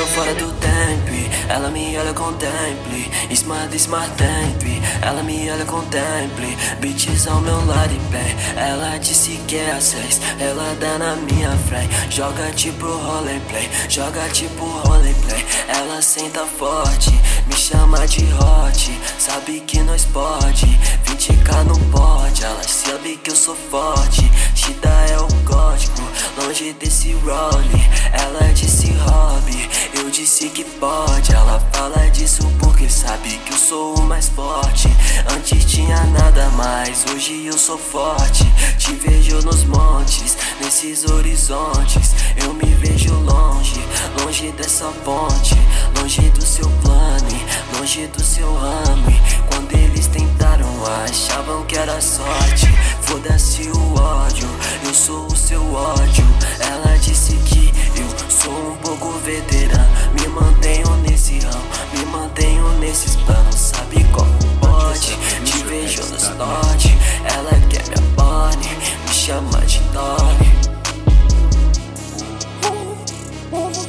tô fora do tempo, ela me olha com temple. Smart, smart temple, ela me olha com temple. Bitches ao meu lado e bem, ela disse que é a 6, ela dá na minha frente. Joga tipo roleplay, joga tipo roleplay. Ela senta forte, me chama de hot. Sabe que nós pode, 20k não pode. Ela sabe que eu sou forte, Chita é o código, longe desse role. Ela disse hobby, eu disse que pode. Ela fala disso porque sabe que eu sou o mais forte. Antes tinha nada mais, hoje eu sou forte. Te vejo nos montes, nesses horizontes. Eu me vejo longe, longe dessa ponte, longe do seu plano, longe do seu ramo. Quando eles tentaram, achavam que era sorte. Foda-se o ódio, eu sou o seu ódio. Ela disse que eu sou um pouco veterano, me mantenho nesse ramo, me mantenho nesses planos. Sabe como pode? Te vejo nos norte. Ela quer minha bunny, me chama de Dolly.